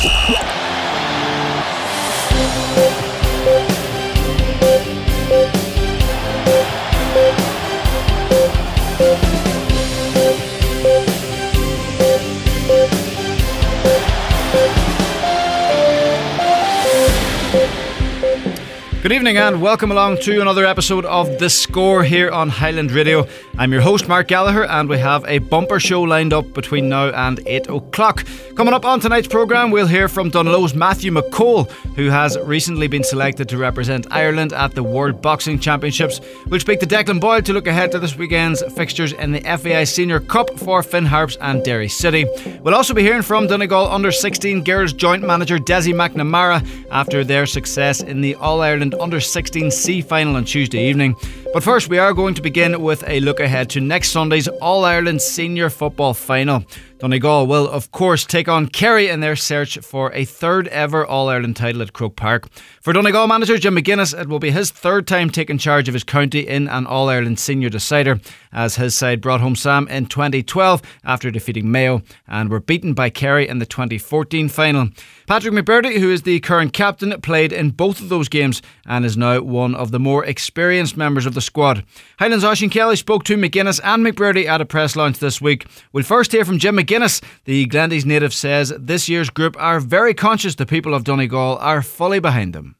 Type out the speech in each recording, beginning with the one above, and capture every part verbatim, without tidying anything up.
Good evening and welcome along to another episode of The Score here on Highland Radio. I'm your host Mark Gallagher and we have a bumper show lined up between now and eight o'clock. Coming up on tonight's programme, we'll hear from Dunlo's Matthew McCole, who has recently been selected to represent Ireland at the World Boxing Championships. We'll speak to Declan Boyle to look ahead to this weekend's fixtures in the F A I Senior Cup for Finn Harps and Derry City. We'll also be hearing from Donegal under sixteen girls joint manager Desi McNamara after their success in the All-Ireland under sixteen C final on Tuesday evening. But first, we are going to begin with a look ahead to next Sunday's All-Ireland Senior Football Final. Donegal will, of course, take on Kerry in their search for a third ever All-Ireland title at Croke Park. For Donegal manager Jim McGuinness, it will be his third time taking charge of his county in an All-Ireland Senior decider, as his side brought home Sam in twenty twelve after defeating Mayo and were beaten by Kerry in the twenty fourteen final. Patrick McBurdy, who is the current captain, played in both of those games and is now one of the more experienced members of the squad. Highlands Oisín Kelly spoke to McGuinness and McBurdy at a press launch this week. We'll first hear from Jim McGuinness. The Glendies native says this year's group are very conscious the people of Donegal are fully behind them.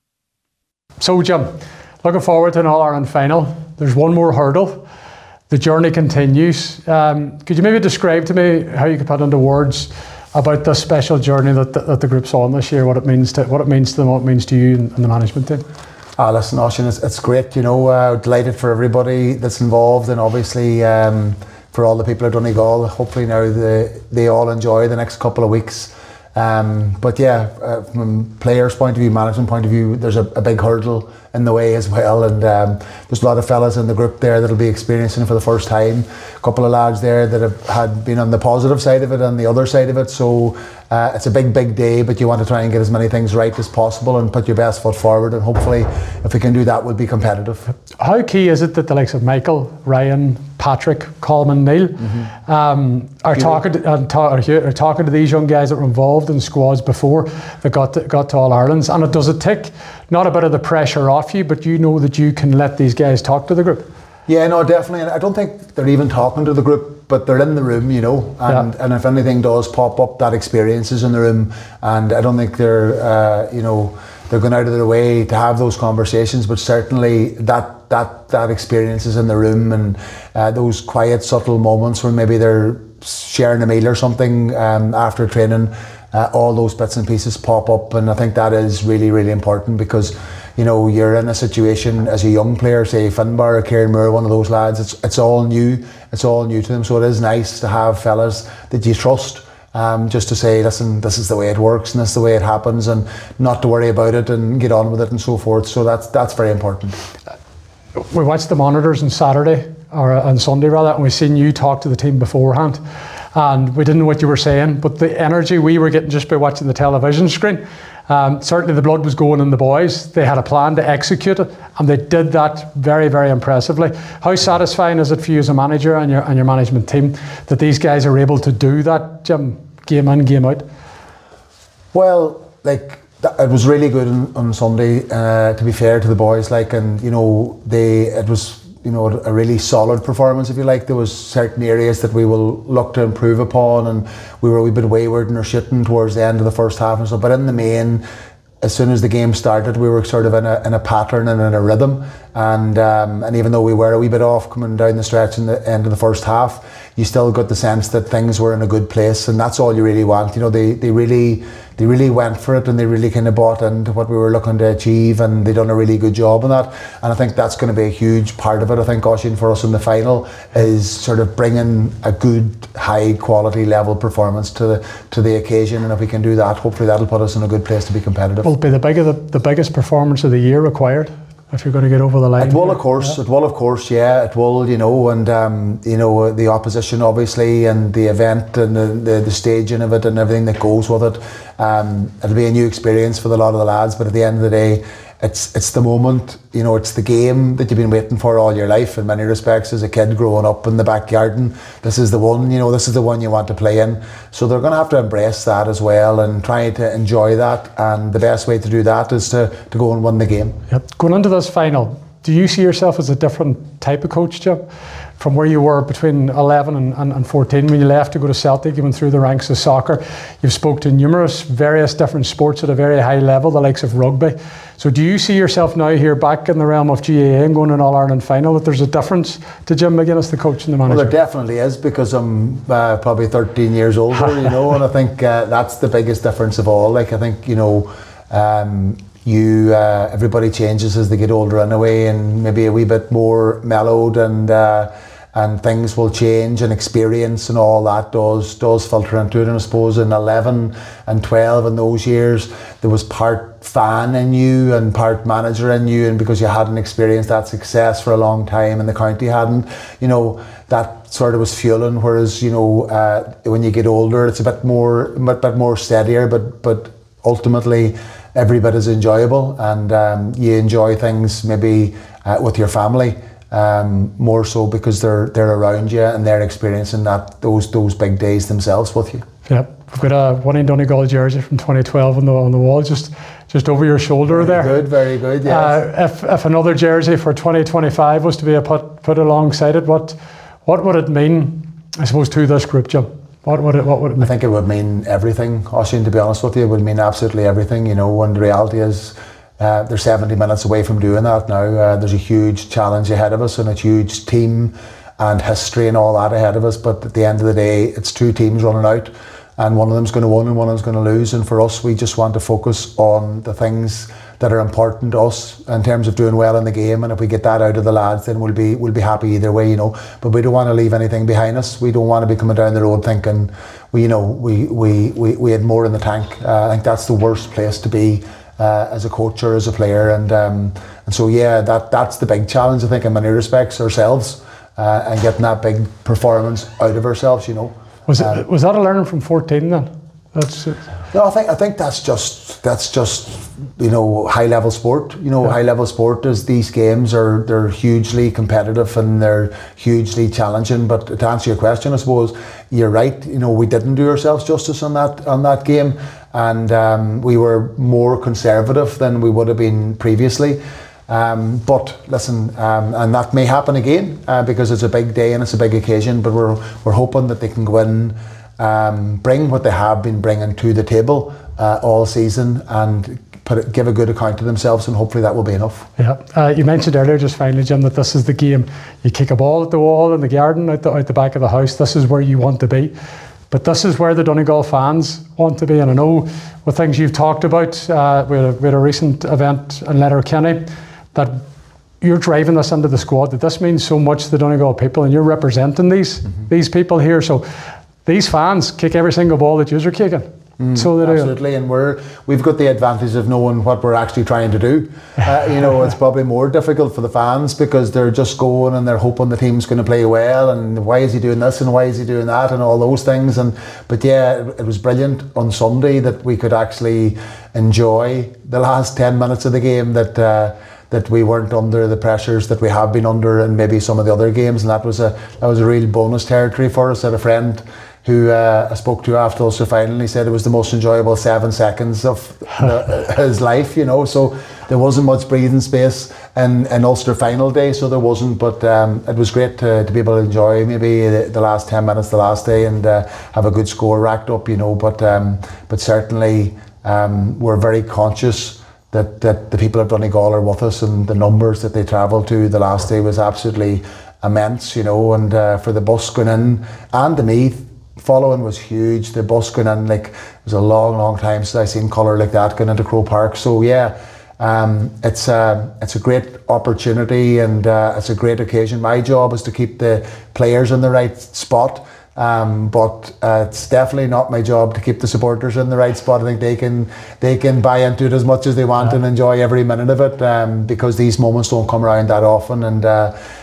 So Jim, looking forward to an All-Ireland final. There's one more hurdle. The journey continues. Um, could you maybe describe to me how you could put into words about this special journey that, that, that the group's on this year, what it means to what it means to them, what it means to you and, and the management team? Ah, listen, Oisín, it's, it's great, you know, uh, delighted for everybody that's involved and obviously um, for all the people of Donegal. Hopefully now they, they all enjoy the next couple of weeks. Um, but yeah, uh, from players' point of view, management point of view, there's a, a big hurdle in the way as well, and um, there's a lot of fellas in the group there that'll be experiencing it for the first time. A couple of lads there that have had been on the positive side of it and the other side of it, so uh, it's a big big day, but you want to try and get as many things right as possible and put your best foot forward, and hopefully if we can do that, we'll be competitive. How key is it that the likes of Michael, Ryan, Patrick, Coleman, Neil mm-hmm. um, are, talking to, uh, ta- are, are talking to these young guys that were involved in squads before that got to, got to All-Irelands, and it does it take not a bit of the pressure off you, but you know that you can let these guys talk to the group? Yeah, no, definitely. And I don't think they're even talking to the group, but they're in the room, you know, and, yeah. and if anything does pop up, that experience is in the room, and I don't think they're, uh, you know, they're going out of their way to have those conversations, but certainly that that that experience is in the room, and uh, those quiet, subtle moments where maybe they're sharing a meal or something um, after training, uh, all those bits and pieces pop up, and I think that is really, really important because, you know, you're in a situation as a young player, say Finbar or Kieran Moore, one of those lads, it's it's all new, it's all new to them, so it is nice to have fellas that you trust. Um, just to say, listen, this is the way it works and this is the way it happens, and not to worry about it and get on with it and so forth. So that's that's very important. We watched the monitors on Saturday or on Sunday rather, and we seen you talk to the team beforehand, and we didn't know what you were saying, but the energy we were getting just by watching the television screen, um, certainly the blood was going in the boys. They had a plan to execute it, and they did that very, very impressively. How satisfying is it for you as a manager and your and your management team that these guys are able to do that, Jim, game in, game out? Well, like, it was really good on, on Sunday, uh, to be fair to the boys, like, and you know, they it was, you know, a really solid performance, if you like. There was certain areas that we will look to improve upon, and we were a wee bit wayward in our shooting towards the end of the first half and stuff, but in the main, as soon as the game started, we were sort of in a, in a pattern and in a rhythm, and um, and even though we were a wee bit off coming down the stretch in the end of the first half, you still got the sense that things were in a good place, and that's all you really want. You know, they they really they really went for it, and they really kind of bought into what we were looking to achieve, and they done a really good job on that. And I think that's going to be a huge part of it. I think, Oisín, for us in the final is sort of bringing a good, high quality level performance to the to the occasion, and if we can do that, hopefully that'll put us in a good place to be competitive. Will it be the bigger the, the biggest performance of the year required if you're going to get over the line? It will, here? of course. Yeah. It will, of course. Yeah, it will. You know, and um, you know, the opposition, obviously, and the event and the, the, the staging of it and everything that goes with it. Um, it'll be a new experience for a lot of the lads. But at the end of the day, it's it's the moment, you know, it's the game that you've been waiting for all your life in many respects as a kid growing up in the backyard, and this is the one, you know, this is the one you want to play in. So they're going to have to embrace that as well and try to enjoy that, and the best way to do that is to, to go and win the game. Yep. Going into this final, do you see yourself as a different type of coach, Jim, from where you were between eleven and, and, and fourteen when you left to go to Celtic? You went through the ranks of soccer. You've spoke to numerous various different sports at a very high level, the likes of rugby. So do you see yourself now here back in the realm of G A A and going to an All-Ireland final, that there's a difference to Jim McGuinness, the coach and the manager? Well, there definitely is, because I'm uh, probably thirteen years older, you know, and I think uh, that's the biggest difference of all. Like, I think, you know, um, you uh, everybody changes as they get older anyway, and maybe a wee bit more mellowed, and uh, and things will change, and experience and all that does does filter into it. And I suppose in eleven and twelve, in those years, there was part fan in you and part manager in you, and because you hadn't experienced that success for a long time and the county hadn't, you know, that sort of was fueling. Whereas, you know, uh, when you get older, it's a bit more, a bit, bit more steadier, but but ultimately every bit is enjoyable, and um, you enjoy things maybe uh, with your family. Um, more so because they're they're around you and they're experiencing that those those big days themselves with you. Yeah, we've got a Winning Donegal jersey from twenty twelve on the on the wall, just just over your shoulder very there. Good, very good. Yeah. Uh, if if another jersey for twenty twenty-five was to be a put put alongside it, what what would it mean, I suppose, to this group, Jim? What would it what would it mean? I think it would mean everything, Oisin, to be honest with you. It would mean absolutely everything, you know, and the reality is, Uh, they're seventy minutes away from doing that now. Uh, there's a huge challenge ahead of us, and a huge team and history and all that ahead of us. But at the end of the day, it's two teams running out, and one of them's going to win and one of them's going to lose. And for us, we just want to focus on the things that are important to us in terms of doing well in the game. And if we get that out of the lads, then we'll be we'll be happy either way, you know. But we don't want to leave anything behind us. We don't want to be coming down the road thinking, we, you know, we we we, we had more in the tank. Uh, I think that's the worst place to be. Uh, as a coach or as a player, and um, and so yeah, that that's the big challenge, I think, in many respects, ourselves, uh, and getting that big performance out of ourselves, you know. Was it uh, was that a learning from fourteen then? That's it. No, I think I think that's just that's just you know high level sport. You know, Yeah. high level sport is these games are they're hugely competitive and they're hugely challenging. But to answer your question, I suppose you're right. You know, we didn't do ourselves justice on that on that game, and um, we were more conservative than we would have been previously. Um, but listen, um, and that may happen again uh, because it's a big day and it's a big occasion. But we're we're hoping that they can go in. Um, bring what they have been bringing to the table uh, all season, and put it, give a good account to themselves, and hopefully that will be enough. Yeah, uh, you mentioned earlier, just finally, Jim, that this is the game. You kick a ball at the wall in the garden, out the, out the back of the house. This is where you want to be. But this is where the Donegal fans want to be. And I know with things you've talked about, uh, we, had a, we had a recent event in Letterkenny, that you're driving this into the squad, that this means so much to the Donegal people, and you're representing these mm-hmm. these people here. So these fans kick every single ball that you're kicking. Mm, so they absolutely, do. And we're we've got the advantage of knowing what we're actually trying to do. Uh, you know, it's probably more difficult for the fans because they're just going and they're hoping the team's going to play well, and why is he doing this and why is he doing that and all those things. And but yeah, it, it was brilliant on Sunday that we could actually enjoy the last ten minutes of the game. That. Uh, that we weren't under the pressures that we have been under in maybe some of the other games, and that was a that was a real bonus territory for us. I had a friend who uh, I spoke to after Ulster final, he said it was the most enjoyable seven seconds of the, his life, you know, so there wasn't much breathing space in, in Ulster final day, so there wasn't, but um, it was great to, to be able to enjoy maybe the, the last ten minutes the last day and uh, have a good score racked up, you know, but um, but certainly um, we're very conscious That, that the people of Donegal are with us, and the numbers that they travelled to the last day was absolutely immense, you know, and uh, for the bus going in and the Meath following was huge. The bus going in, like, it was a long, long time since I seen colour like that going into Croke Park. So yeah, um, it's, uh, it's a great opportunity, and uh, it's a great occasion. My job is to keep the players in the right spot. Um, but uh, it's definitely not my job to keep the supporters in the right spot. I think they can they can buy into it as much as they want yeah. and enjoy every minute of it, um, because these moments don't come around that often, and uh,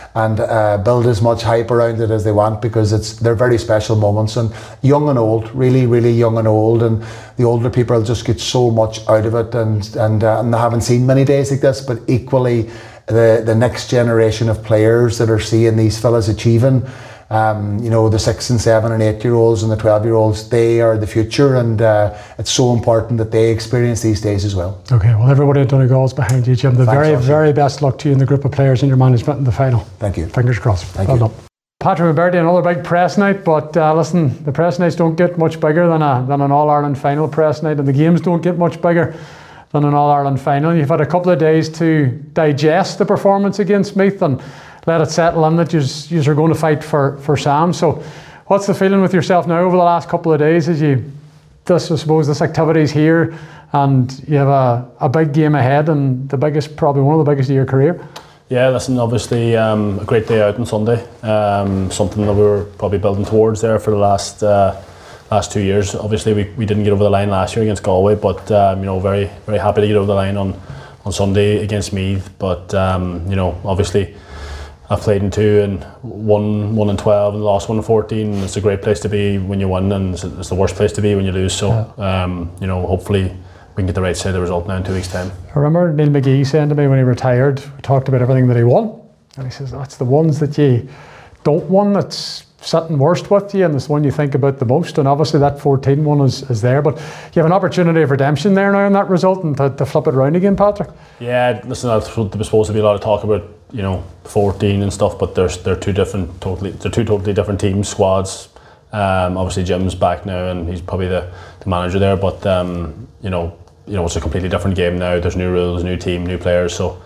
and uh, build as much hype around it as they want, because it's they're very special moments, and young and old, really, really young and old, and the older people just get so much out of it, and and, uh, and they haven't seen many days like this, but equally the the next generation of players that are seeing these fellas achieving. Um, you know, the six and seven and eight year olds and the twelve year olds, they are the future, and uh, it's so important that they experience these days as well. Okay, well, everybody at Donegal is behind you, Jim. The Thanks, very, Archie. very best luck to you and the group of players in your management in the final. Thank you. Fingers crossed. Thank well you. done. Patrick McBurdy, another big press night, but uh, listen, the press nights don't get much bigger than a than an All-Ireland final press night, and the games don't get much bigger than an All-Ireland final. You've had a couple of days to digest the performance against Meath and let it settle in that you're going to fight for, for Sam. So what's the feeling with yourself now over the last couple of days as you, this, I suppose, this activity's here and you have a, a big game ahead, and the biggest, probably one of the biggest of your career? Yeah, listen, obviously um, a great day out on Sunday. Um, something that we were probably building towards there for the last uh, last two years. Obviously we, we didn't get over the line last year against Galway, but um, you know, very very happy to get over the line on, on Sunday against Meath. But um, you know, obviously I've played in two and won one in twelve and lost one in fourteen. It's a great place to be when you win, and it's, it's the worst place to be when you lose. So yeah. um, you know, hopefully we can get the right side of the result now in two weeks' time. I remember Neil McGee saying to me when he retired, we talked about everything that he won, and he says that's the ones that you don't win that's sitting worst with you, and it's the one you think about the most. And obviously that fourteen one is, is there, but you have an opportunity of redemption there now in that result, and to, to flip it around again, Patrick. Yeah, listen, there was supposed to be a lot of talk about, you know, fourteen and stuff, but there's they're two different, totally, they're two totally different teams, squads. Um, obviously Jim's back now, and he's probably the, the manager there. But um, you know, you know, it's a completely different game now. There's new rules, new team, new players. So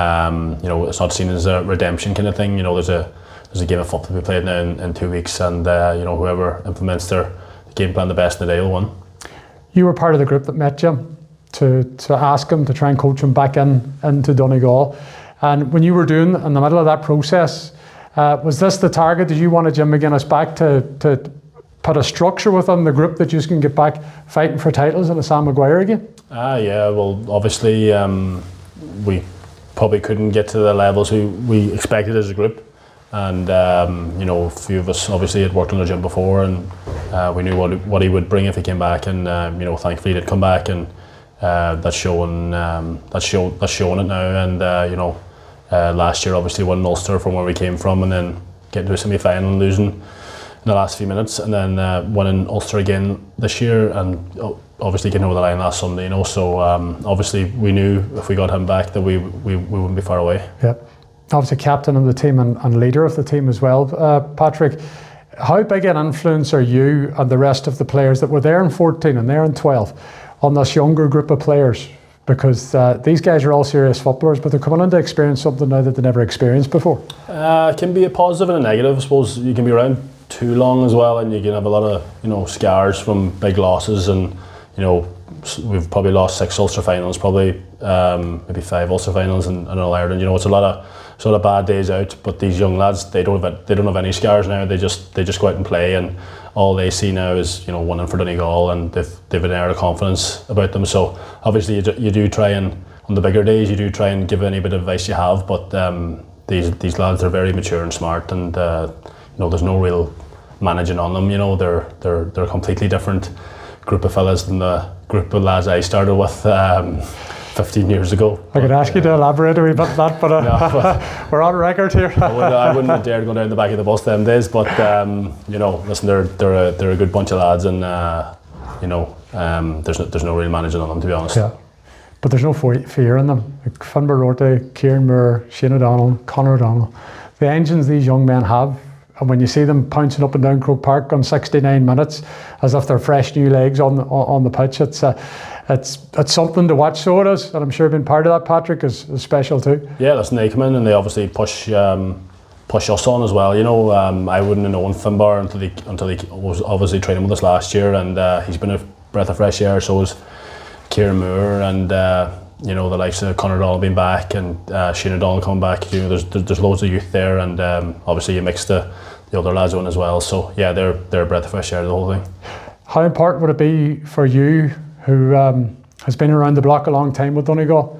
um, you know, it's not seen as a redemption kind of thing. You know, there's a there's a game of football to be played now in, in two weeks, and uh, you know, whoever implements their game plan the best in the day will win. You were part of the group that met Jim to to ask him to try and coach him back in into Donegal. And when you were doing in the middle of that process, uh, was this the target? Did you want Jim McGuinness back to, to put a structure within the group that you can get back fighting for titles in a Sam Maguire again? Ah, yeah. Well, obviously um, we probably couldn't get to the levels we, we expected as a group, and um, you know, a few of us obviously had worked under Jim before, and uh, we knew what what he would bring if he came back, and um, you know, thankfully he did come back, and uh, that's showing um, that's show that's showing it now, and uh, you know. Uh, last year, obviously, winning Ulster from where we came from, and then getting to a semi-final and losing in the last few minutes, and then uh, winning Ulster again this year, and obviously getting over the line last Sunday. You know, so um, obviously we knew if we got him back that we we, we wouldn't be far away. Yeah, obviously captain of the team and, and leader of the team as well, uh, Patrick. How big an influence are you and the rest of the players that were there in fourteen and there in twelve on this younger group of players? Because uh, these guys are all serious footballers, but they're coming in to experience something now that they never experienced before. Uh, it can be a positive and a negative. I suppose you can be around too long as well, and you can have a lot of, you know, scars from big losses, and you know, we've probably lost six Ulster finals, probably um, maybe five Ulster finals in, in All Ireland. You know, it's a lot of sort of bad days out. But these young lads, they don't have they don't have any scars now. They just they just go out and play, and all they see now is, you know, winning for Donegal, and they've they've an air of confidence about them. So obviously you do, you do try and on the bigger days you do try and give any bit of advice you have. But um, these these lads are very mature and smart, and uh, you know, there's no real managing on them. You know, they're they're they're a completely different group of fellas than the group of lads I started with um, fifteen years ago. I could ask you to elaborate a wee bit on that, but, uh, no, but we're on record here. I, wouldn't, I wouldn't have dared go down the back of the bus them days, but um, you know, listen, they're they're a, they're a good bunch of lads, and uh, you know, um, there's no, there's no real managing on them, to be honest. Yeah, but there's no fear in them. Like Finbar Rorty, Kieran Moore, Shane O'Donnell, Conor O'Donnell, the engines these young men have. And when you see them pouncing up and down Croke Park on sixty-nine minutes, as if they're fresh new legs on the, on the pitch, it's uh, it's it's something to watch. So it is, and I'm sure being part of that, Patrick, is, is special too. Yeah, listen, they come in and they obviously push um, push us on as well. You know, um, I wouldn't have known Finbar until he until he was obviously training with us last year, and uh, he's been a breath of fresh air. So is Kieran Moore, and uh, you know, the likes of Conor O'Donnell being back, and uh, Shane O'Donnell coming back. You know, there's there's loads of youth there, and um, obviously you mix the the other lads on as well. So yeah, they're they're a breath of fresh air, the whole thing. How important would it be for you, who um, has been around the block a long time with Donegal,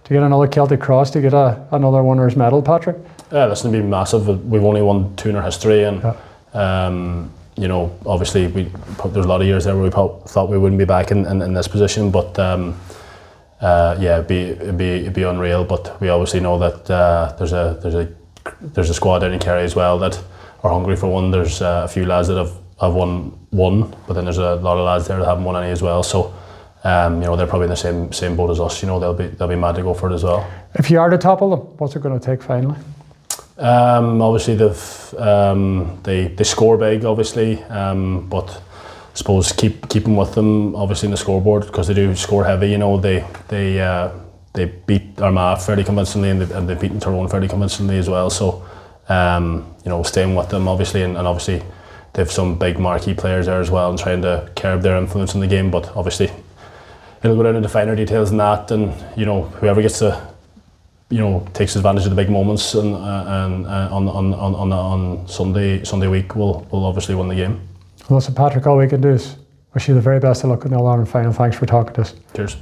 to get another Celtic Cross, to get a, another winner's medal, Patrick? Yeah, that's going to be massive. We've only won two in our history, and yeah. um, you know, obviously we there's a lot of years there where we thought we wouldn't be back in, in, in this position, but um, uh, yeah, it'd be it'd be it'd be unreal. But we obviously know that uh, there's a there's a there's a squad down in Kerry as well that are hungry for one. There's uh, a few lads that have have won one, but then there's a lot of lads there that haven't won any as well. So. Um, you know, they're probably in the same same boat as us. You know, they'll be they'll be mad to go for it as well. If you are to topple them, what's it going to take finally? Um, obviously, they've um, they they score big, obviously, um, but I suppose keep keeping with them, obviously, in the scoreboard, because they do score heavy. You know, they they uh, they beat Armagh fairly convincingly, and, they, and they've beaten Tyrone fairly convincingly as well. So, um, you know, staying with them, obviously, and, and obviously they've some big marquee players there as well, and trying to curb their influence in the game. But obviously, it'll go down into finer details than that, and you know, whoever gets to, you know, takes advantage of the big moments and uh, and uh, on on on on on Sunday Sunday week will will obviously win the game. Well, listen, Patrick, all we can do is wish you the very best of luck in the All-Ireland final. Thanks for talking to us. Cheers.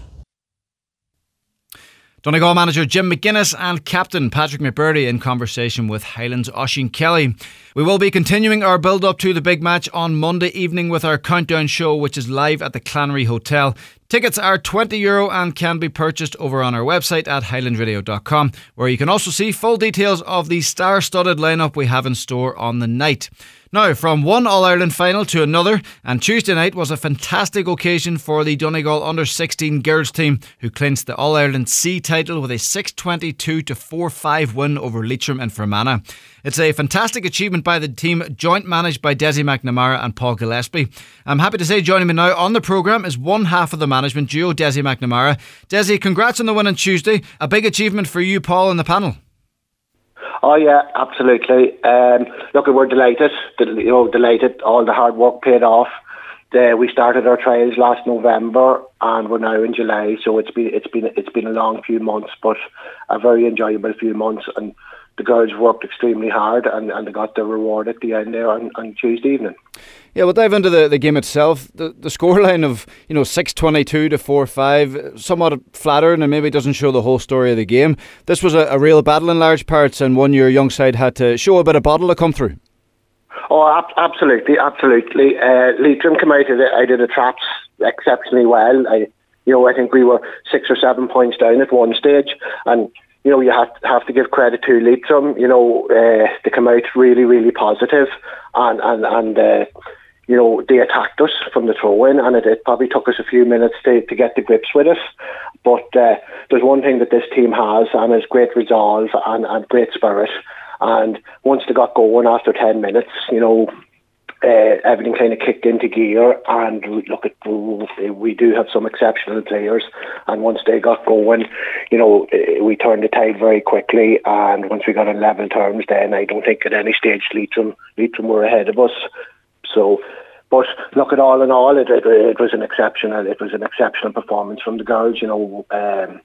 Donegal manager Jim McGuinness and captain Patrick McBurdy in conversation with Highlands' Oisín Kelly. We will be continuing our build-up to the big match on Monday evening with our countdown show, which is live at the Clannery Hotel. Tickets are twenty euro and can be purchased over on our website at highland radio dot com, where you can also see full details of the star-studded lineup we have in store on the night. Now, from one All-Ireland final to another, and Tuesday night was a fantastic occasion for the Donegal under sixteen girls team, who clinched the All-Ireland C title with a six twenty-two to four five win over Leitrim and Fermanagh. It's a fantastic achievement by the team, joint managed by Desi McNamara and Paul Gillespie. I'm happy to say joining me now on the programme is one half of the management duo, Desi McNamara. Desi, congrats on the win on Tuesday. A big achievement for you, Paul, and the panel. Oh yeah, absolutely. Um, look, we're delighted. You know, delighted. All the hard work paid off. The, we started our trials last November, and we're now in July. So it's been it's been it's been a long few months, but a very enjoyable few months. And the girls worked extremely hard, and, and they got their reward at the end there on, on Tuesday evening. Yeah, we'll dive into the, the game itself. The the scoreline of, you know, six twenty-two to four five, somewhat flattering and maybe doesn't show the whole story of the game. This was a, a real battle in large parts, and one your young side had to show a bit of bottle to come through. Oh, ab- absolutely, absolutely. Uh, Leitrim came out of it. I did the traps exceptionally well. I, you know, I think we were six or seven points down at one stage, and you know, you have have to give credit to Leitrim. You know, uh, they come out really, really positive, and and and. Uh, You know, they attacked us from the throw-in, and it, it probably took us a few minutes to, to get the grips with it. But uh, there's one thing that this team has, and it's great resolve and, and great spirit. And once they got going after ten minutes, you know, uh, everything kind of kicked into gear. And look, at we do have some exceptional players. And once they got going, you know, we turned the tide very quickly. And once we got on level terms, then I don't think at any stage Leitrim, Leitrim were ahead of us. So, but look, at all in all, it, it, it was an exceptional, it was an exceptional performance from the girls. You know, um,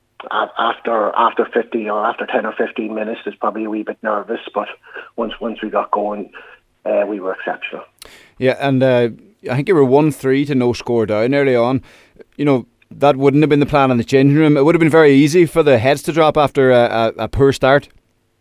after after fifty or after ten or fifteen minutes, it's probably a wee bit nervous, but once once we got going, uh, we were exceptional. Yeah, and uh, I think you were one three to no score down early on. You know, that wouldn't have been the plan in the changing room. It would have been very easy for the heads to drop after a, a, a poor start.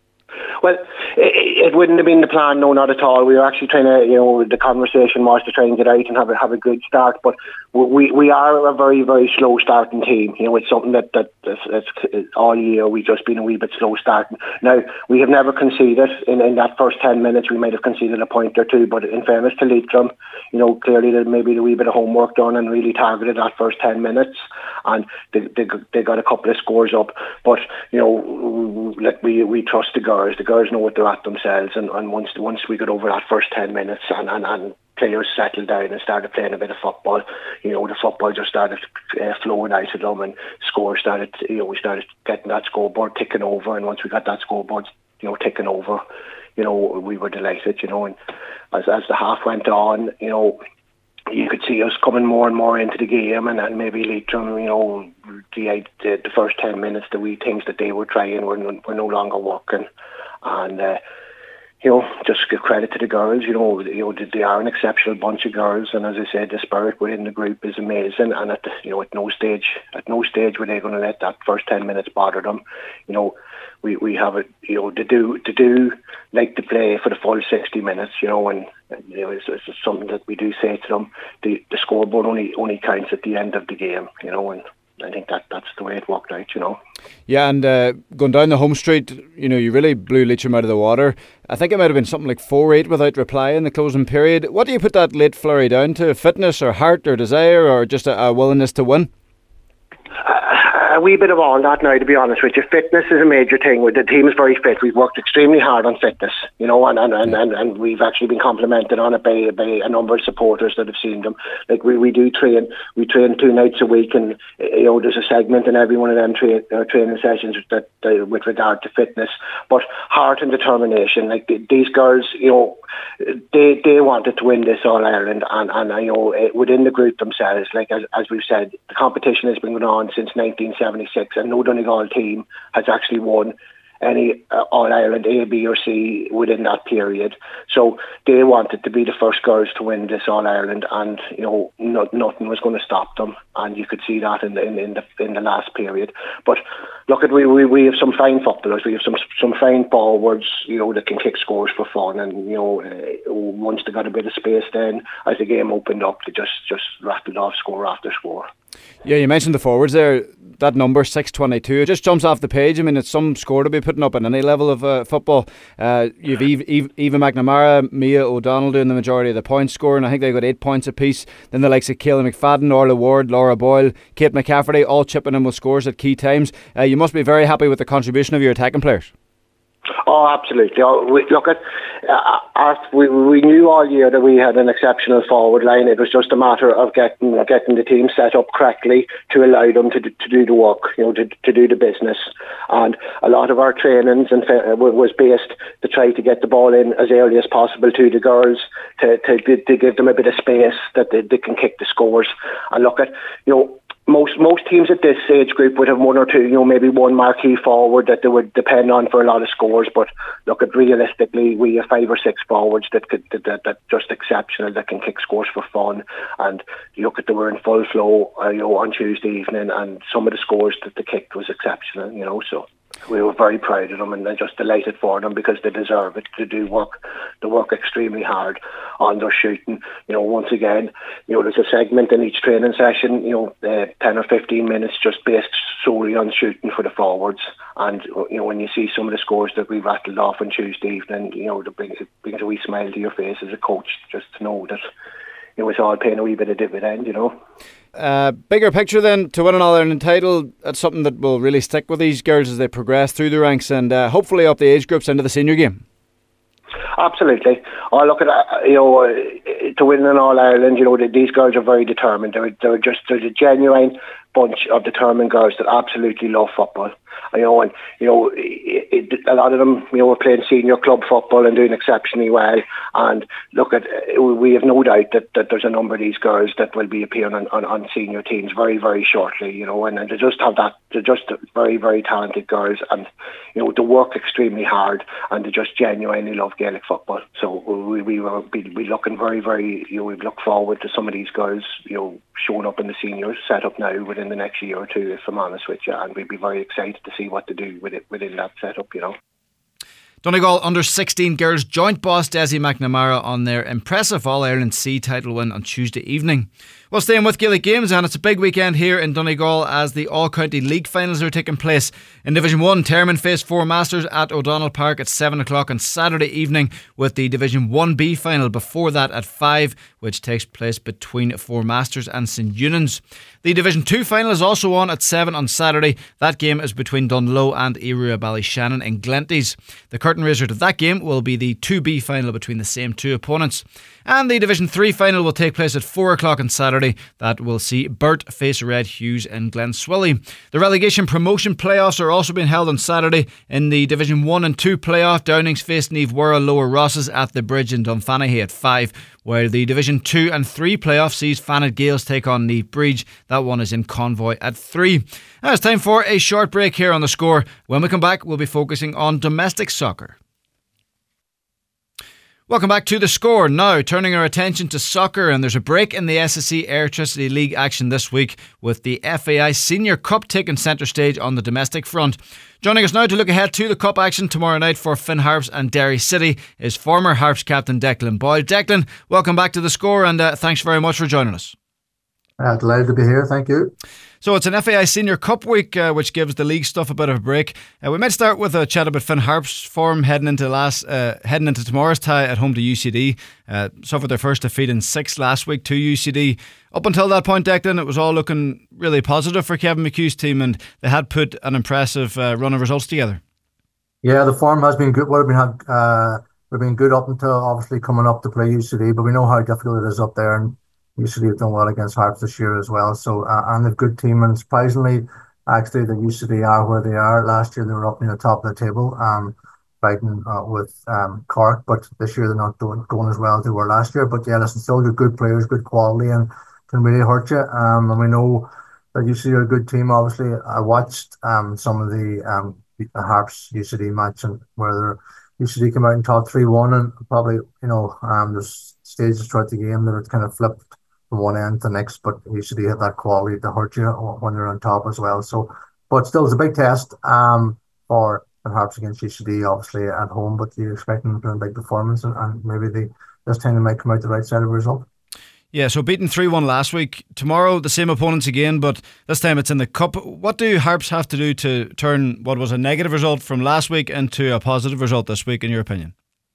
Well, it, it wouldn't have been the plan, no, not at all. We were actually trying to, you know, the conversation was to try and get out and have a, have a good start. But we we are a very, very slow starting team. You know, it's something that, that it's, it's, it's all year we've just been a wee bit slow starting. Now, we have never conceded. In, in that first ten minutes, we might have conceded a point or two. But in fairness to Leitrim, you know, clearly they maybe a wee bit of homework done and really targeted that first ten minutes. And they, they, they got a couple of scores up. But, you know, like we, we trust the girls. The girls know what they're at themselves, and, and once once we got over that first ten minutes and, and, and players settled down and started playing a bit of football, you know, the football just started uh, flowing out of them, and scores started, you know, we started getting that scoreboard ticking over, and once we got that scoreboard, you know, ticking over, you know, we were delighted, you know, and as as the half went on, you know, you could see us coming more and more into the game, and, and maybe Leitrim, you know, the, the the first ten minutes, the wee things that they were trying were, were no longer working. And, uh, you know, just give credit to the girls. You know, you know they are an exceptional bunch of girls, and as I said, the spirit within the group is amazing. And at the, you know, at no stage, at no stage were they going to let that first ten minutes bother them. You know, we we have it. You know, to do to do like to play for the full sixty minutes. You know, and you know, it's, it's something that we do say to them. The the scoreboard only only counts at the end of the game. You know, and I think that that's the way it worked out, you know. Yeah, and uh, going down the home street, you know, you really blew Leitrim out of the water. I think it might have been something like four eight without reply in the closing period. What do you put that late flurry down to? Fitness or heart or desire or just a, a willingness to win? A wee bit of all that now, to be honest with you. Fitness is a major thing. The team is very fit. We've worked extremely hard on fitness, you know, and and, and, and, and we've actually been complimented on it by, by a number of supporters that have seen them. Like we, we do train, we train two nights a week, and you know there's a segment in every one of them tra- uh, training sessions that uh, with regard to fitness, but heart and determination. Like the, these girls, you know, they they wanted to win this All Ireland, and and you know it, within the group themselves, like as as we've said, the competition has been going on since nineteen seventy-six, and no Donegal team has actually won any uh, All Ireland A, B or C within that period. So they wanted to be the first girls to win this All Ireland, and you know no, nothing was going to stop them, and you could see that in the in, in the in the last period. But look at we, we we have some fine footballers, we have some some fine forwards, you know, that can kick scores for fun, and you know uh, once they got a bit of space, then as the game opened up, they just just rattled off score after score. Yeah, you mentioned the forwards there. That number six twenty-two, it just jumps off the page. I mean, it's some score to be putting up in any level of uh, football. Uh, you've Eva, Eva, Eva McNamara, Mia O'Donnell doing the majority of the points scoring. I think they got eight points apiece. Then the likes of Kayla McFadden, Orla Ward, Laura Boyle, Kate McCafferty, all chipping in with scores at key times. Uh, you must be very happy with the contribution of your attacking players. Oh, absolutely. Oh, we, look at uh, our, we we knew all year that we had an exceptional forward line. It was just a matter of getting getting the team set up correctly to allow them to do, to do the work, you know, to to do the business. And a lot of our trainings and uh, was based to try to get the ball in as early as possible to the girls, to to, to give them a bit of space that they, they can kick the scores. And look at, you know, Most most teams at this age group would have one or two, you know, maybe one marquee forward that they would depend on for a lot of scores. But look at realistically, we have five or six forwards that could that that, that just exceptional, that can kick scores for fun. And you look at they were in full flow, uh, you know, on Tuesday evening, and some of the scores that they kicked was exceptional, you know. So we were very proud of them, and they're just delighted for them because they deserve it to do work. They work extremely hard on their shooting. You know, once again, you know, there's a segment in each training session, you know, uh, ten or fifteen minutes just based solely on shooting for the forwards. And you know, when you see some of the scores that we rattled off on Tuesday evening, you know, it brings, it brings a wee smile to your face as a coach just to know that, you know, it's all paying a wee bit of dividend, you know. Uh, bigger picture then, to win an All-Ireland title, that's something that will really stick with these girls as they progress through the ranks and uh, hopefully up the age groups into the senior game. Absolutely. I look at uh, you know uh, to win an All Ireland. You know these girls are very determined. They're they're just there's a genuine bunch of determined girls that absolutely love football. You know, and you know, it, it, a lot of them, you know, are playing senior club football and doing exceptionally well. And look at, we have no doubt that, that there's a number of these girls that will be appearing on, on, on senior teams very, very shortly. You know, and, and they just have that. They're just very, very talented girls, and you know, they work extremely hard, and they just genuinely love Gaelic football. So we we will be, be looking very, very. You know, we look forward to some of these girls, you know, showing up in the senior setup now within the next year or two, if I'm honest with you, and we'd be very excited to see what to do with it within that setup, you know. Donegal under sixteen girls joint boss Desi McNamara on their impressive All-Ireland C title win on Tuesday evening. Well, staying with Gaelic Games, and it's a big weekend here in Donegal as the All-County League finals are taking place. In Division one, Termon face Four Masters at O'Donnell Park at seven o'clock on Saturday evening, with the Division one B final before that at five, which takes place between Four Masters and St Eunan's. The Division two final is also on at seven on Saturday. That game is between Dunloe and Irua Ballyshannon in Glenties. The curtain raiser to that game will be the two B final between the same two opponents. And the Division three final will take place at four o'clock on Saturday. That will see Burt face Red Hughes in Glenswilly. The relegation promotion playoffs are also being held on Saturday. In the Division one and two playoff, Downings face Niamh Worrell Lower Rosses at the Bridge in Dunfanaghy at five, while the Division two and three playoff sees Fanet Gales take on Niamh Bridge. That one is in Convoy at three. Now it's time for a short break here on The Score. When we come back, we'll be focusing on domestic soccer. Welcome back to The Score. Now, turning our attention to soccer, and there's a break in the S S E Airtricity League action this week with the F A I Senior Cup taking centre stage on the domestic front. Joining us now to look ahead to the Cup action tomorrow night for Finn Harps and Derry City is former Harps captain Declan Boyle. Declan, welcome back to The Score, and uh, thanks very much for joining us. Uh, delighted to be here, thank you. So it's an F A I Senior Cup week, uh, which gives the league stuff a bit of a break. Uh, we might start with a chat about Finn Harps' form heading into last, uh, heading into tomorrow's tie at home to U C D. Uh, suffered their first defeat in six last week to U C D. Up until that point, Declan, it was all looking really positive for Kevin McHugh's team, and they had put an impressive uh, run of results together. Yeah, the form has been good. What have been uh, we've been good up until obviously coming up to play U C D, but we know how difficult it is up there, and U C D have done well against Harps this year as well. So, uh, and they've good team, and surprisingly, actually, the U C D are where they are. Last year, they were up near the top of the table, um, fighting uh, with um, Cork, but this year they're not doing going as well as they were last year. But yeah, listen, still good, good players, good quality, and can really hurt you. Um, and we know that U C D are a good team. Obviously, I watched um some of the um Harps U C D match, and where they're U C D came out and top three one, and probably you know um there's stages throughout the game that are kind of flipped from one end to the next, but U C D have that quality to hurt you when they're on top as well. So, but still, it's a big test um, for the Harps against U C D, obviously at home. But you're expecting them to do a big performance, and, and maybe they this time they might come out the right side of the result. Yeah, so beaten three one last week. Tomorrow, the same opponents again, but this time it's in the Cup. What do Harps have to do to turn what was a negative result from last week into a positive result this week, in your opinion?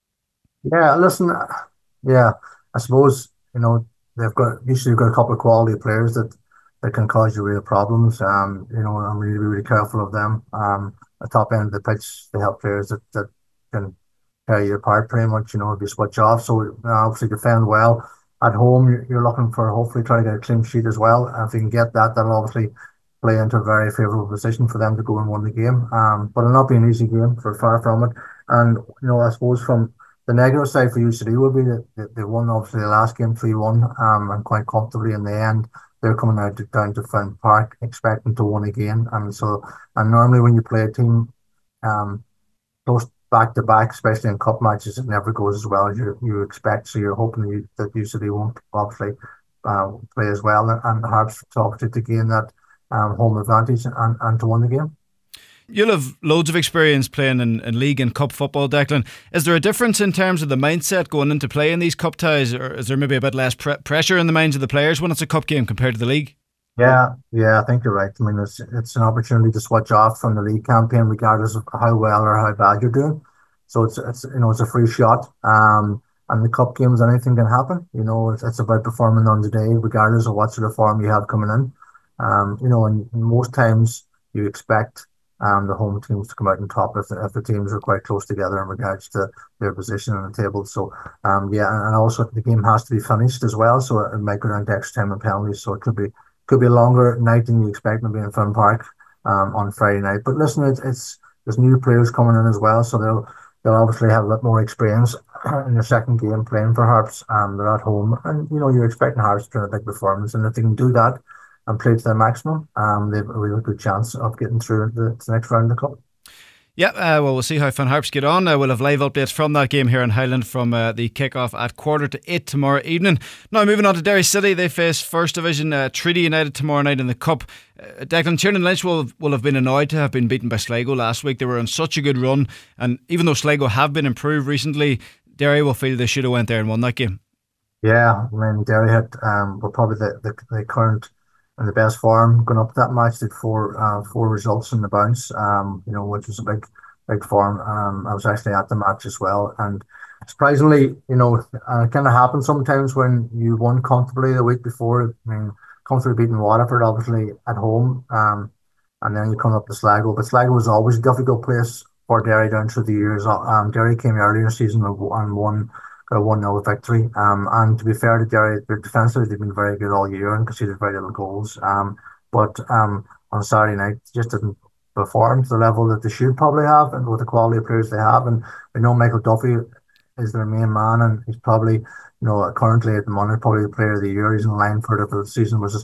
Yeah, listen, yeah, I suppose, you know, they've got usually got a couple of quality players that, that can cause you real problems. Um, you know, I'm really really careful of them. Um, at the top end of the pitch, they have players that, that can tear you apart pretty much. You know, if you switch off. So uh, obviously defend well. At home, you're, you're looking for hopefully try to get a clean sheet as well. And if you can get that, that'll obviously play into a very favourable position for them to go and win the game. Um, but it'll not be an easy game, for far from it. And you know, I suppose from the negative side for U C D would be that they won obviously the last game three one um, and quite comfortably in the end. They're coming out to, down to Finn Park expecting to win again. And so, and normally when you play a team um, close back to back, especially in cup matches, it never goes as well as you, you expect. So you're hoping you, that U C D won't obviously uh, play as well, and, and Harps obviously to gain that um, home advantage and, and to win the game. You'll have loads of experience playing in, in league and cup football, Declan. Is there a difference in terms of the mindset going into play in these cup ties, or is there maybe a bit less pre- pressure in the minds of the players when it's a cup game compared to the league? Yeah, yeah, I think you're right. I mean, it's it's an opportunity to switch off from the league campaign, regardless of how well or how bad you're doing. So it's it's you know it's a free shot. Um, and the cup games, anything can happen. You know, it's, it's about performing on the day, regardless of what sort of form you have coming in. Um, you know, and most times you expect um the home teams to come out on top if the, if the teams are quite close together in regards to their position on the table. So um yeah, and also the game has to be finished as well, so it might go down to extra time and penalties. So it could be could be a longer night than you expect, maybe in Finn Park um on Friday night. But listen, it's, it's there's new players coming in as well, so they'll they'll obviously have a bit more experience in their second game playing for Harps. Um, they're at home, and you know you're expecting Harps to do a big performance, and if they can do that and play to their maximum, um, they have a really good chance of getting through the, the next round of the cup. Yeah, uh, well, we'll see how Finn Harps get on. Uh, we'll have live updates from that game here in Highland from uh, the kick-off at quarter to eight tomorrow evening. Now, moving on to Derry City, they face First Division uh, Treaty United tomorrow night in the Cup. Uh, Declan, Tiernan Lynch will, will have been annoyed to have been beaten by Sligo last week. They were on such a good run, and even though Sligo have been improved recently, Derry will feel they should have went there and won that game. Yeah, I mean, Derry had um, were probably the, the, the current in the best form going up that match. Did four uh, four results in the bounce, um, you know, which was a big big form. Um, I was actually at the match as well, and surprisingly, you know, uh, it kind of happens sometimes when you won comfortably the week before. I mean, comfortably beating Waterford, obviously at home, um, and then you come up to Sligo. But Sligo was always a difficult place for Derry down through the years. Um, Derry came earlier in the season and won. Got a one nil victory. Um, and to be fair to Derry, their defensively they've been very good all year and conceded very little goals. Um, but um, on Saturday night, they just didn't perform to the level that they should probably have, and with the quality of players they have. And we know Michael Duffy is their main man, and he's probably, you know, currently at the moment probably the player of the year. He's in line for it if the season was to stop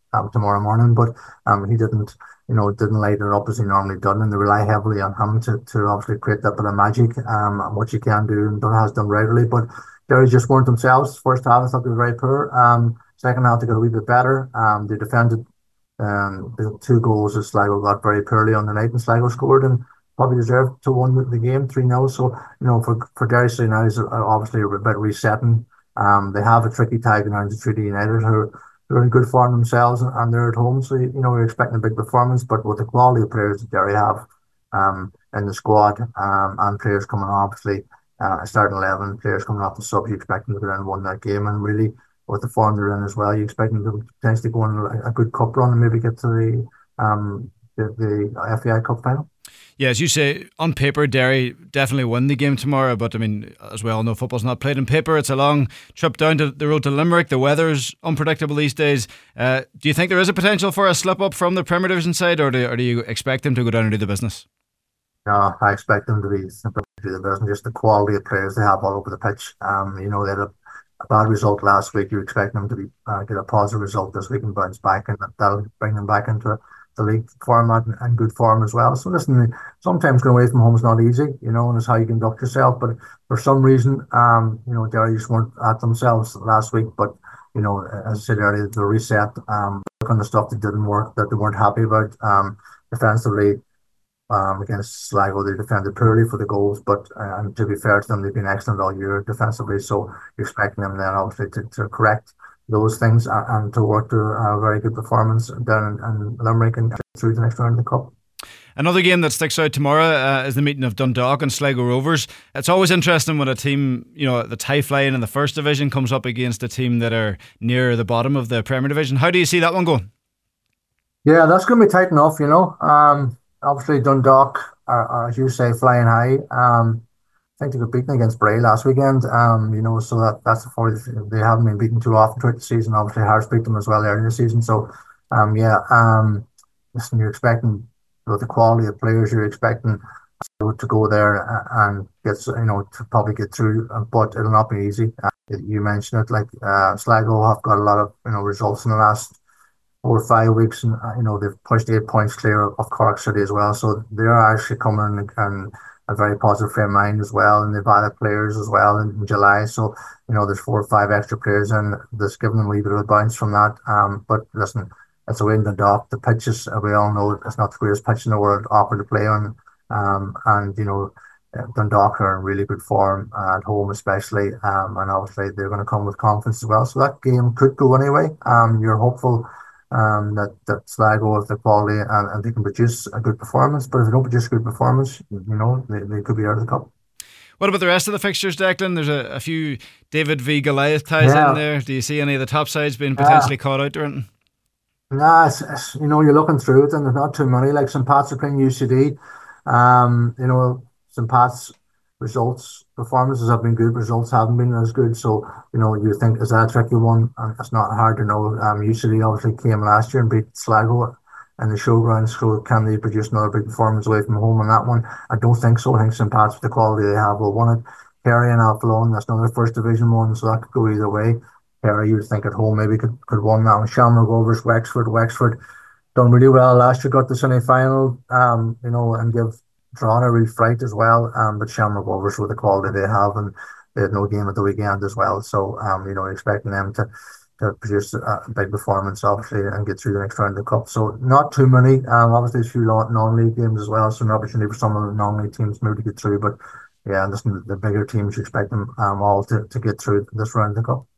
um, tomorrow morning, but um, he didn't, you know, didn't light it up as he normally done, and they rely heavily on him to, to obviously create that bit of magic, um, which he can do and has done regularly. But Derry just weren't themselves. First half, I thought they were very poor. Um, second half, they got a wee bit better. Um, they defended um, the two goals that Sligo got very poorly on the night, and Sligo scored and probably deserved to win the game three nil. So, you know, for, for Derry City now is obviously a bit resetting. Um, they have a tricky tag now to Treaty United, who are in good form themselves, and, and they're at home. So, you know, we're expecting a big performance, but with the quality of players that Derry have um, in the squad, um, and players coming obviously, uh, starting eleven, players coming off the sub, you expect them to go down and win that game. And really, with the form they're in as well, you expect them to potentially go on a good cup run and maybe get to the um, the, the F A I Cup final. Yeah, as you say, on paper, Derry definitely win the game tomorrow. But I mean, as we all know, football's not played on paper. It's a long trip down to the road to Limerick. The weather's unpredictable these days. Uh, do you think there is a potential for a slip up from the Premier Division side, or do, or do you expect them to go down and do the business? No, I expect them to be simply do the business. Just the quality of players they have all over the pitch. Um, you know, they had a, a bad result last week. You expect them to be uh, get a positive result this week and bounce back, and that'll bring them back into the league format and, and good form as well. So listen, sometimes going away from home is not easy, you know, and it's how you conduct yourself. But for some reason, um, you know, Derry just weren't at themselves last week. But, you know, as I said earlier, the reset, um, kind of stuff that didn't work, that they weren't happy about. Um, defensively, um, against Sligo, they defended poorly for the goals, but uh, and to be fair to them, they've been excellent all year defensively. So you're expecting them then obviously to, to correct those things and, and to work to a very good performance down in, in Limerick and through the next round of the Cup. Another game that sticks out tomorrow uh, is the meeting of Dundalk and Sligo Rovers. It's always interesting when a team, you know, that's high flying in the first division comes up against a team that are near the bottom of the Premier Division. How do you see that one going? Yeah, that's going to be tight enough, you know. Um, obviously, Dundalk are, are, as you say, flying high. Um, I think they got beaten against Bray last weekend, um, you know, so that, that's the fourth. They haven't been beaten too often throughout the season. Obviously, Hearts beat them as well earlier in the season. So, um, yeah, um, listen, you're expecting, with the quality of players, you're expecting to go there and get, you know, to probably get through, but it'll not be easy. Uh, you mentioned it, like uh, Sligo have got a lot of, you know, results in the last four or five weeks, and uh, you know, they've pushed eight points clear of, of Cork City as well. So they're actually coming and, and a very positive frame of mind as well, and they've added players as well in, in July. So, you know, there's four or five extra players and that's giving them a wee bit of a bounce from that. Um, but listen, it's a win in the dock. The pitches, we all know it's not the greatest pitch in the world offered to play on. Um, and, you know, Dundalk are in really good form uh, at home especially. Um, and obviously they're going to come with confidence as well. So that game could go anyway. Um, you're hopeful Um, that, that Sligo have the quality and, and they can produce a good performance, but if they don't produce a good performance, you know, they, they could be out of the cup. What about the rest of the fixtures, Declan? There's a, a few David v Goliath ties yeah. in there. Do you see any of the top sides being potentially yeah. caught out or anything? Nah, it's, it's, you know, you're looking through it and there's not too many. Like Saint Pat's are playing U C D. Um, you know, Saint Pat's results, performances have been good, results haven't been as good. So, you know, you think, is that a tricky one? And it's not hard to know. Um, U C D obviously came last year and beat Sligo in the showground. So can they produce another big performance away from home on that one? I don't think so. I think Saint Pat's, with the quality they have, will win it. Kerry and Athlone, that's another first division one, so that could go either way. Kerry, you'd think at home maybe could, could win that one. Shamrock Rovers, Wexford, Wexford done really well last year, got the semi-final, um, you know, and give Drawn a real fright as well, um, but Shamrock Rovers with the quality they have, and they had no game at the weekend as well. So, um, you know, expecting them to, to produce a big performance, obviously, and get through the next round of the cup. So, not too many. Um, obviously, a few non-league games as well, so an opportunity for some of the non-league teams maybe to get through. But yeah, listen, the bigger teams, you expect them um, all to, to get through this round of the cup.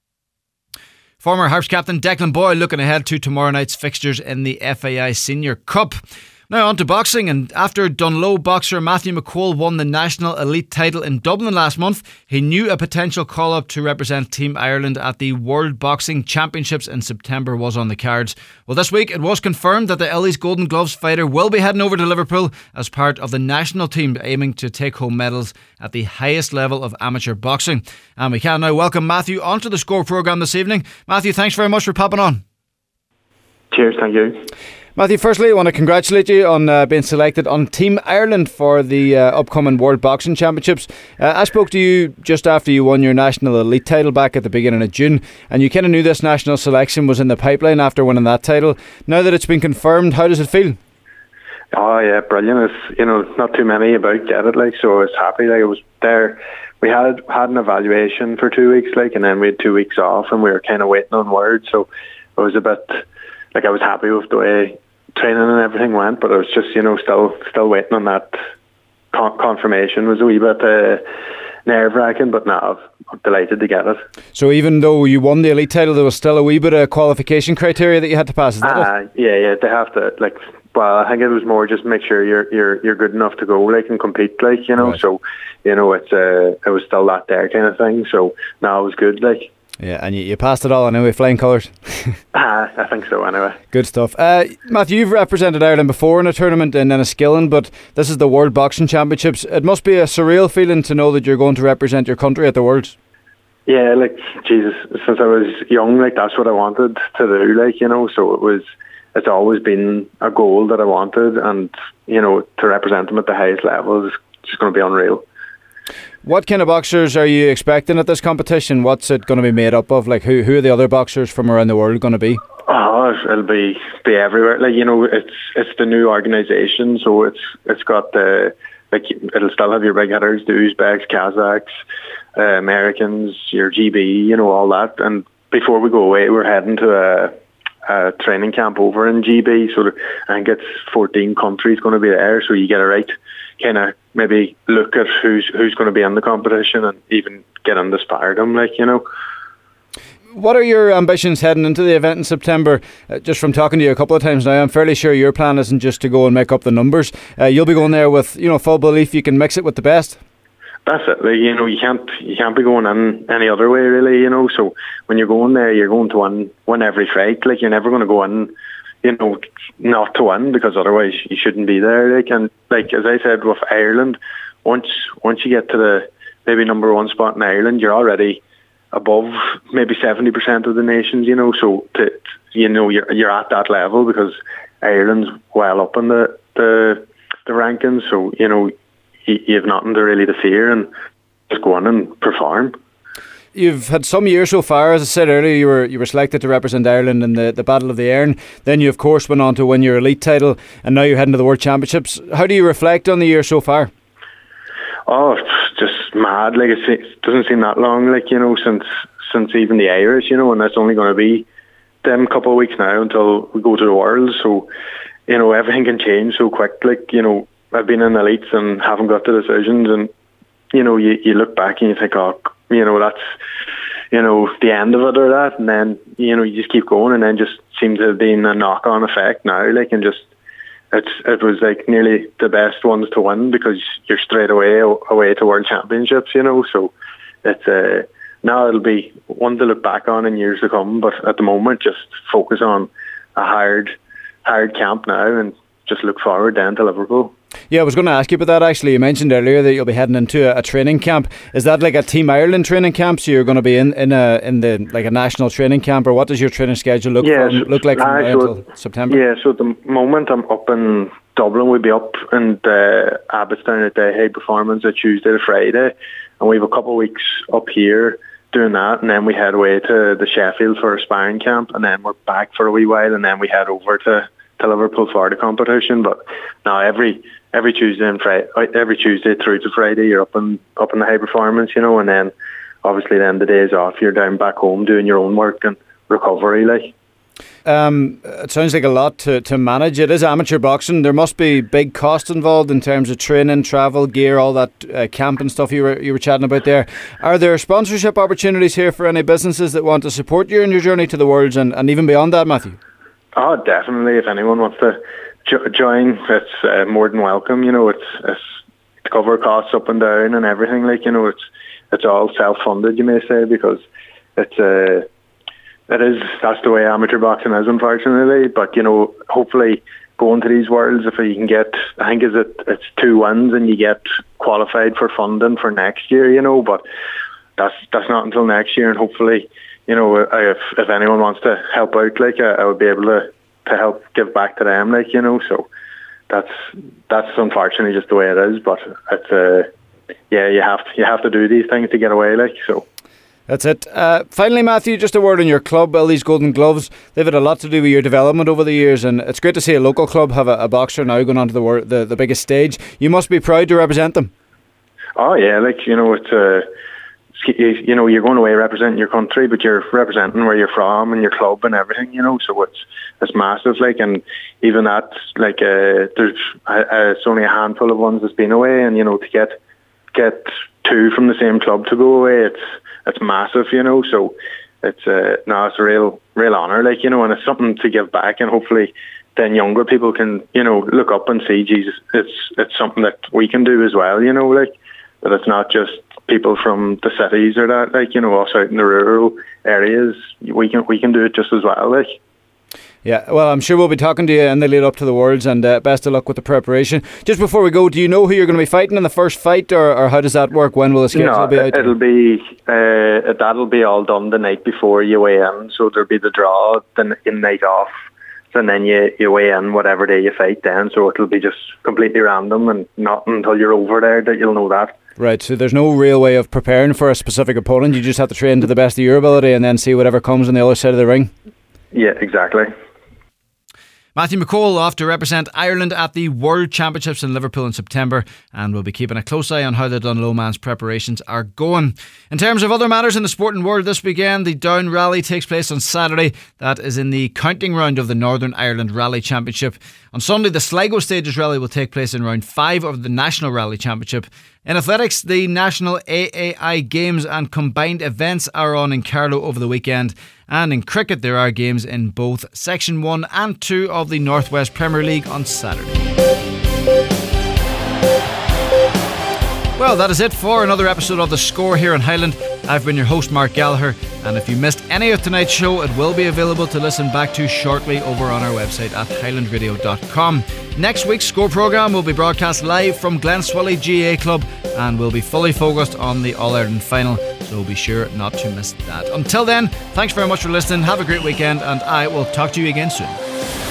Former Harps captain Declan Boyle looking ahead to tomorrow night's fixtures in the F A I Senior Cup. Now on to boxing, and after Dunloe boxer Matthew McCall won the National Elite title in Dublin last month, he knew a potential call-up to represent Team Ireland at the World Boxing Championships in September was on the cards. Well, this week it was confirmed that the Ellie's Golden Gloves fighter will be heading over to Liverpool as part of the national team aiming to take home medals at the highest level of amateur boxing. And we can now welcome Matthew onto the Score programme this evening. Matthew, thanks very much for popping on. Cheers, thank you. Matthew, firstly, I want to congratulate you on uh, being selected on Team Ireland for the uh, upcoming World Boxing Championships. Uh, I spoke to you just after you won your National Elite title back at the beginning of June, and you kind of knew this national selection was in the pipeline after winning that title. Now that it's been confirmed, how does it feel? Oh yeah, brilliant. It's, you know, not too many about get it, like, so I was happy. Like, I was there. We had had an evaluation for two weeks, like, and then we had two weeks off, and we were kind of waiting on word. So it was a bit like I was happy with the way training and everything went, but I was just, you know, still still waiting on that con- confirmation. It was a wee bit uh, nerve wracking, but now I'm delighted to get it. So even though you won the elite title, there was still a wee bit of qualification criteria that you had to pass. Is that uh, it? Yeah, yeah, they have to, like. Well, I think it was more just make sure you're you're you're good enough to go, like, and compete, like, you know. Right. So, you know, it's uh, it was still that there kind of thing. So now it was good, like. Yeah, and you, you passed it all anyway, flying colours. uh, I think so anyway. Good stuff. Uh, Matthew, you've represented Ireland before in a tournament in Enniskillen, but this is the World Boxing Championships. It must be a surreal feeling to know that you're going to represent your country at the Worlds. Yeah, like, Jesus, since I was young, like, that's what I wanted to do, like, you know, so it was, it's always been a goal that I wanted, and, you know, to represent them at the highest level is just going to be unreal. What kind of boxers are you expecting at this competition? What's it going to be made up of? Like, who who are the other boxers from around the world going to be? Oh, it'll be be everywhere. Like, you know, it's it's the new organisation, so it's it's got the, like, it'll still have your big hitters, the Uzbeks, Kazakhs, uh, Americans, your G B, you know, all that. And before we go away, we're heading to a, a training camp over in G B. So I think it's fourteen countries going to be there, so you get a right kind of maybe look at who's who's going to be in the competition and even get into stardom, like, you know. What are your ambitions heading into the event in September? Uh, just from talking to you a couple of times now, I'm fairly sure your plan isn't just to go and make up the numbers. Uh, you'll be going there with, you know, full belief you can mix it with the best. That's it. Like, you know, you can't you can't be going in any other way, really, you know. So when you're going there, you're going to win win every fight. Like, you're never going to go in, you know, not to win, because otherwise you shouldn't be there. Like, and like as I said with Ireland, once once you get to the maybe number one spot in Ireland, you're already above maybe seventy percent of the nations, you know. So to, you know, you're you're at that level because Ireland's well up in the the, the rankings. So, you know, you, you have nothing to really to fear, and just go on and perform. You've had some years so far. As I said earlier, you were you were selected to represent Ireland in the, the Battle of the Erne. Then you, of course, went on to win your elite title, and now you're heading to the World Championships. How do you reflect on the year so far? Oh, it's just mad. Like, it doesn't seem that long, like, you know, since since even the Irish, you know, and that's only going to be them couple of weeks now until we go to the Worlds. So, you know, everything can change so quick. Like, you know, I've been in elites and haven't got the decisions, and, you know, you, you look back and you think, oh, you know, that's, you know, the end of it or that, and then, you know, you just keep going, and then just seems to have been a knock-on effect now, like, and just it's it was like nearly the best ones to win because you're straight away away to World Championships, you know. So it's uh, now it'll be one to look back on in years to come, but at the moment just focus on a hard hard camp now and just look forward then to Liverpool. Yeah, I was going to ask you about that actually. You mentioned earlier that you'll be heading into a, a training camp. Is that like a Team Ireland training camp? So you're going to be in, in a in the like a national training camp, or what does your training schedule look yeah, from, so, look like from uh, now so until September? Yeah, so at the moment I'm up in Dublin. We'll be up in the Abbottstown at the Hague Performance at Tuesday to Friday, and we have a couple of weeks up here doing that, and then we head away to the Sheffield for a sparring camp, and then we're back for a wee while, and then we head over to, to Liverpool for the competition. But now every every Tuesday and Friday, every Tuesday through to Friday, you're up in up in the High Performance, you know, and then obviously then the days off, you're down back home doing your own work and recovery, like. Um, it sounds like a lot to, to manage. It is amateur boxing. There must be big costs involved in terms of training, travel, gear, all that uh, camp and stuff you were you were chatting about there. Are there sponsorship opportunities here for any businesses that want to support you in your journey to the Worlds and, and even beyond that, Matthew? Oh, definitely. If anyone wants to jo- join, it's uh, more than welcome. You know, it's, it's to cover costs up and down and everything. Like, you know, it's it's all self-funded, you may say, because it's a uh, It is, that's the way amateur boxing is, unfortunately. But, you know, hopefully going to these Worlds, if you can get, I think is it, it's two wins and you get qualified for funding for next year, you know, but that's that's not until next year. And hopefully, you know, if if anyone wants to help out, like, I, I would be able to to help give back to them, like, you know. So that's that's unfortunately just the way it is. But it's uh, yeah, you have to you have to do these things to get away, like so. That's it. Uh, finally, Matthew, just a word on your club, all these Golden Gloves. They've had a lot to do with your development over the years, and it's great to see a local club have a, a boxer now going onto the, wor- the the biggest stage. You must be proud to represent them. Oh yeah, like, you know, it's uh, you know, you're going away representing your country, but you're representing where you're from and your club and everything, you know. So it's it's massive, like, and even that, like, uh, there's uh, it's only a handful of ones that's been away, and you know, to get get two from the same club to go away, it's it's massive, you know. So it's uh, no, it's a real real honour, like, you know, and it's something to give back, and hopefully then younger people can, you know, look up and see, Jesus, it's it's something that we can do as well, you know, like, that it's not just people from the cities or that, like, you know, us out in the rural areas, we can we can do it just as well, like. Yeah, well, I'm sure we'll be talking to you in the lead up to the Worlds, and uh, best of luck with the preparation. Just before we go, do you know who you're going to be fighting in the first fight, or, or how does that work? When will the schedule no, be out? It'll be uh, that'll be all done the night before you weigh in. So there'll be the draw the in night off, and then you, you weigh in whatever day you fight then. So it'll be just completely random, and not until you're over there that you'll know that. Right, so there's no real way of preparing for a specific opponent. You just have to train to the best of your ability and then see whatever comes on the other side of the ring. Yeah, exactly. Matthew McCole off to represent Ireland at the World Championships in Liverpool in September, and we'll be keeping a close eye on how the Dunlow Man's preparations are going. In terms of other matters in the sporting world this weekend, the Down Rally takes place on Saturday. That is in the counting round of the Northern Ireland Rally Championship. On Sunday, the Sligo Stages Rally will take place in round five of the National Rally Championship. In athletics, the National A A I Games and combined events are on in Carlow over the weekend. And in cricket, there are games in both Section one and two of the Northwest Premier League on Saturday. Well, that is it for another episode of The Score here in Highland. I've been your host, Mark Gallagher, and if you missed any of tonight's show, it will be available to listen back to shortly over on our website at highland radio dot com. Next week's Score programme will be broadcast live from Glenswilly G A A Club and will be fully focused on the All-Ireland final, so be sure not to miss that. Until then, thanks very much for listening, have a great weekend, and I will talk to you again soon.